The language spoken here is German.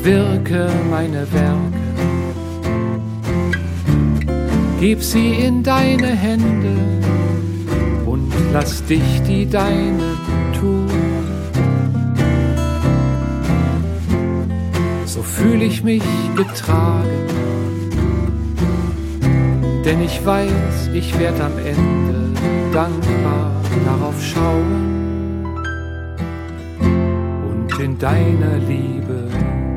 wirke meine Werke. Gib sie in deine Hände und lass dich die deinen tun. So fühl ich mich getragen, denn ich weiß, ich werd am Ende dankbar darauf schauen und in deiner Liebe